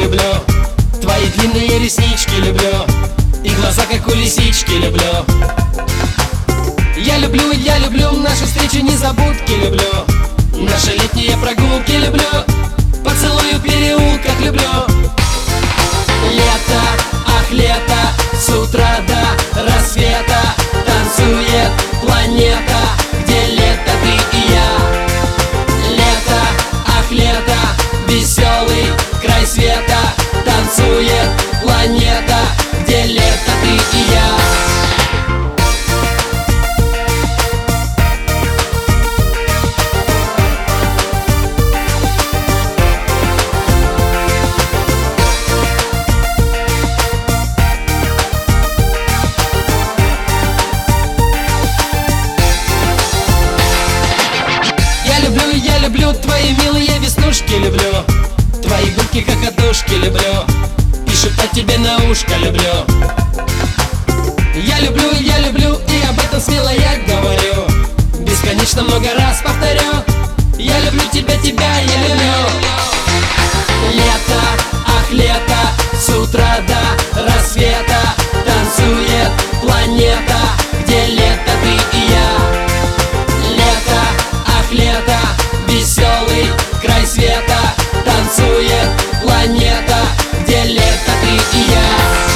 люблю, твои длинные реснички люблю, и глаза как у лисички люблю. Я люблю наши встречи, незабудки люблю, наши летние прогулки люблю, поцелуи в переулках люблю. Лето, ах лето, с утра до рассвета танцует планета, где лето ты и я. Лето, ах лето, веселый край света, танцует планета, где лето ты и я. Я люблю твои милые веснушки люблю, твои губки хохотушки люблю, и шептать тебе на ушко люблю. Я люблю, и об этом смело я говорю, бесконечно много раз повторю. Я люблю тебя, я люблю. Лето, ах лето, с утра до рассвета танцует планета, где лето ты и я. Лето, ах лето, веселый край света, танцует планета, где лето ты и я.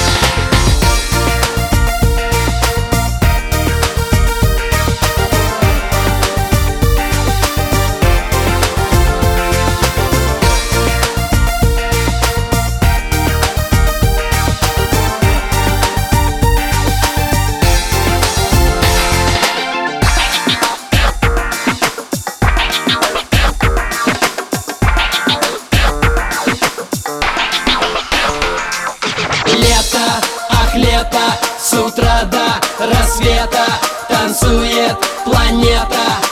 Лето, ах лето, с утра до рассвета танцует планета,